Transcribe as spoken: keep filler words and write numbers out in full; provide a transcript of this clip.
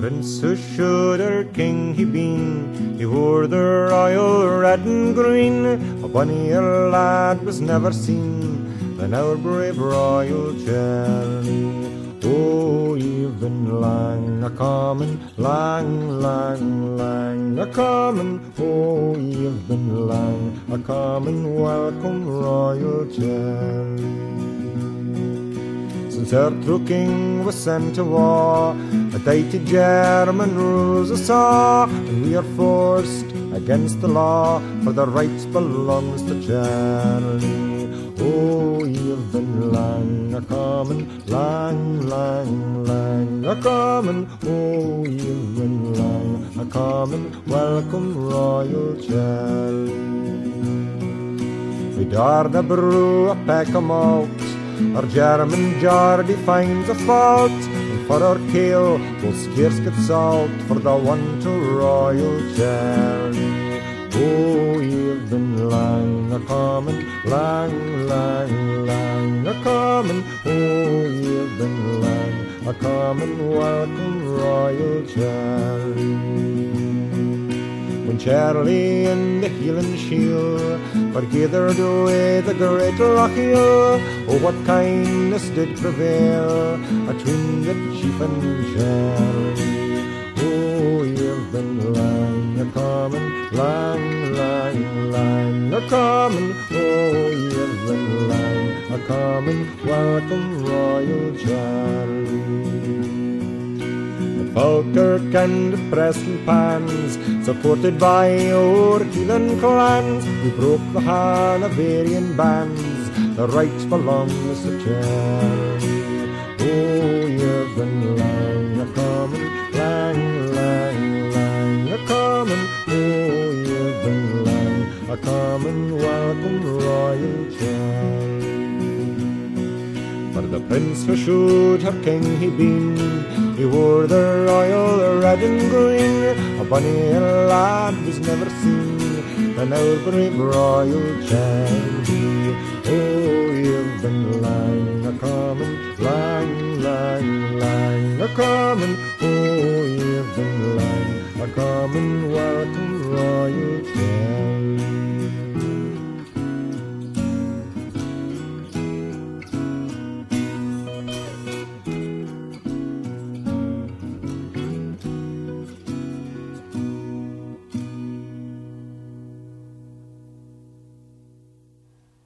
prince who should our king he been, he wore the royal red and green. A bonnier lad was never seen than our brave royal Charlie. Oh, you've been lang a comin', lang, lang, lang a comin'. Oh, you've been lang a comin'. Welcome, royal Charlie. Since our true king was sent to war, a mighty German rules us all, and we are forced against the law, for the rights belongs to Charlie. Oh, you've been lang a comin', lang, lang, lang a comin'. Oh, you've been lang a comin'. Welcome, royal Charlie. We darna brew a peck of malt, our German Geordie finds a fault, and for our kale we'll scarce get salt for the one to royal Charlie. Oh, you've been lang a comin', lang, lang, lang a comin'. Oh, you've been lang a comin'. Welcome, royal Charlie. When Charlie and the Hieland Shield were gathered away the great Lochiel, oh, what kindness did prevail between the chief and Charlie. Oh, you've been lang a comin', lang, lang, lang a comin'. Oh, you've been lang a comin'. Welcome, royal Charlie. Falkirk and Preston Pans, supported by our Hieland clans, we broke the Hanoverian bands. The rights belongs to Charlie. Oh, you've been lang a comin', lang, lang, lang a comin'. Oh, you've been lang a comin'. Welcome, royal Charlie. For the prince who should her king he been, he wore the royal red and green. A bonny lad was never seen than our brave royal Charlie. Oh, you've been lang a comin', lang, lang, lang a comin'. Oh, you've been lang a comin'. Well,